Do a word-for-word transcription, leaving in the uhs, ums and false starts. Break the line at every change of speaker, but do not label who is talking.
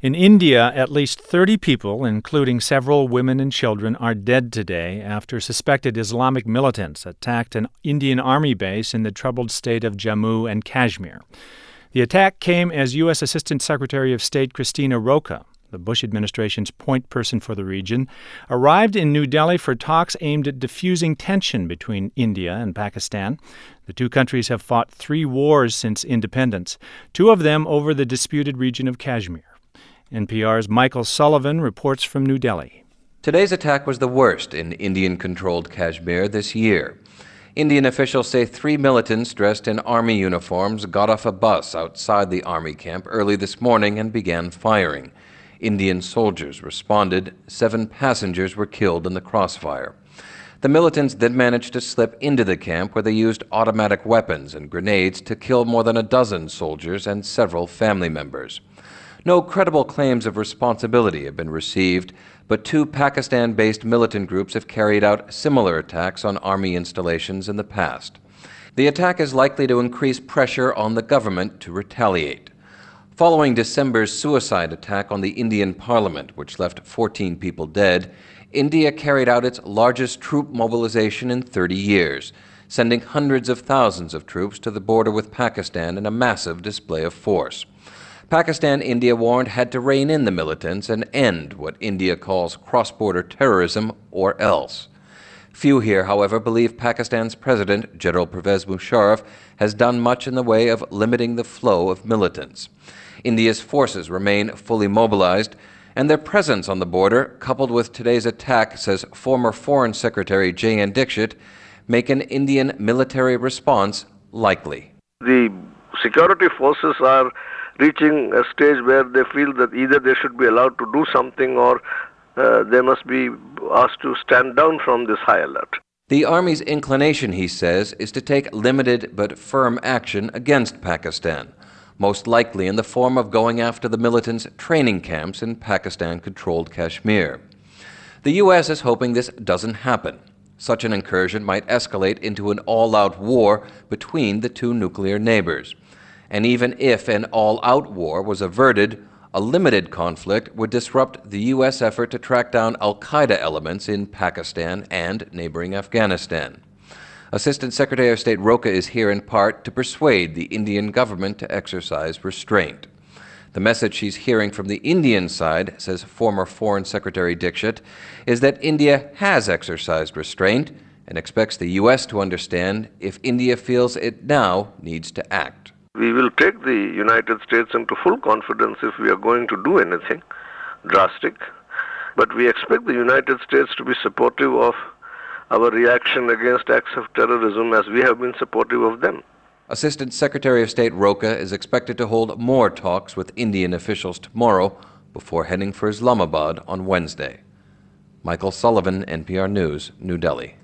In India, at least thirty people, including several women and children, are dead today after suspected Islamic militants attacked an Indian Army base in the troubled state of Jammu and Kashmir. The attack came as U S. Assistant Secretary of State Christina Roca, the Bush administration's point person for the region, arrived in New Delhi for talks aimed at diffusing tension between India and Pakistan. The two countries have fought three wars since independence, two of them over the disputed region of Kashmir. N P R's Michael Sullivan reports from New Delhi.
Today's attack was the worst in Indian-controlled Kashmir this year. Indian officials say three militants dressed in army uniforms got off a bus outside the army camp early this morning and began firing. Indian soldiers responded. Seven passengers were killed in the crossfire. The militants then managed to slip into the camp where they used automatic weapons and grenades to kill more than a dozen soldiers and several family members. No credible claims of responsibility have been received, but two Pakistan-based militant groups have carried out similar attacks on army installations in the past. The attack is likely to increase pressure on the government to retaliate. Following December's suicide attack on the Indian parliament, which left fourteen people dead, India carried out its largest troop mobilization in thirty years, sending hundreds of thousands of troops to the border with Pakistan in a massive display of force. Pakistan, India warned, had to rein in the militants and end what India calls cross-border terrorism or else. Few here, however, believe Pakistan's President, General Pervez Musharraf, has done much in the way of limiting the flow of militants. India's forces remain fully mobilized, and their presence on the border, coupled with today's attack, says former Foreign Secretary J N Dixit, make an Indian military response likely.
The security forces are reaching a stage where they feel that either they should be allowed to do something or uh, they must be asked to stand down from this high alert.
The Army's inclination, he says, is to take limited but firm action against Pakistan, most likely in the form of going after the militants' training camps in Pakistan-controlled Kashmir. The U S is hoping this doesn't happen. Such an incursion might escalate into an all-out war between the two nuclear neighbors. And even if an all-out war was averted, a limited conflict would disrupt the U S effort to track down al-Qaeda elements in Pakistan and neighboring Afghanistan. Assistant Secretary of State Roca is here in part to persuade the Indian government to exercise restraint. The message she's hearing from the Indian side, says former Foreign Secretary Dixit, is that India has exercised restraint and expects the U S to understand if India feels it now needs to act.
We will take the United States into full confidence if we are going to do anything drastic, but we expect the United States to be supportive of our reaction against acts of terrorism as we have been supportive of them.
Assistant Secretary of State Roca is expected to hold more talks with Indian officials tomorrow before heading for Islamabad on Wednesday. Michael Sullivan, N P R News, New Delhi.